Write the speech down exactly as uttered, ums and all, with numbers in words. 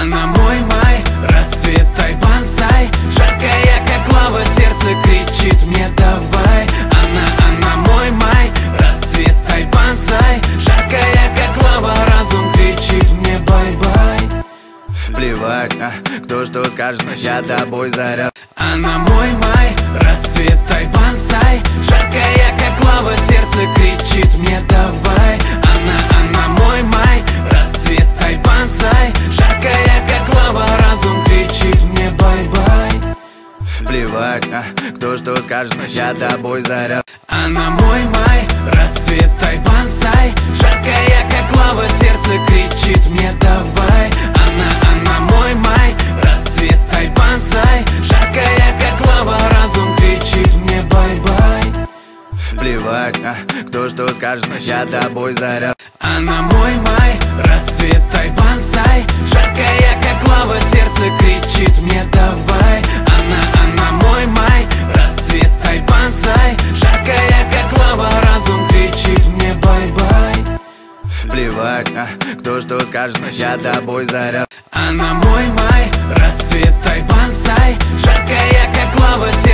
Она мой май, расцвет тайбансай. Жаркая, как лава, сердце кричит мне давай. Она, она мой май, расцвет тайбансай. Жаркая, как лава, разум кричит мне бай-бай. Плевать, а, кто что скажет, я тобой заряд. Она мой май, расцвет тайбансай. Жаркая, как лава, сердце кричит мне давай. Она, она мой май, расцвет тайбансай. Жаркая, как лава, разум кричит мне бай-бай. Плевать, а, кто что скажет, я тобой заряд. Она мой май, расцвет тайбансай. Жаркая, как лава, сердце кричит мне давай. Она, она мой май, расцвет тайбансай. Жаркая, как лава, разум кричит мне бай-бай. Плевать, а, кто что скажет, я тобой заряд. Она мой май, расцвет тайбансай. Жаркая, как лава, сердце кричит мне давай. Она, она мой май, расцвет тайбансай. Жаркая, как лава, разум кричит мне бай-бай. Плевать, а, кто что скажет, я тобой заряд. Она мой май, расцвет тайбансай. Жаркая, как лава, сердце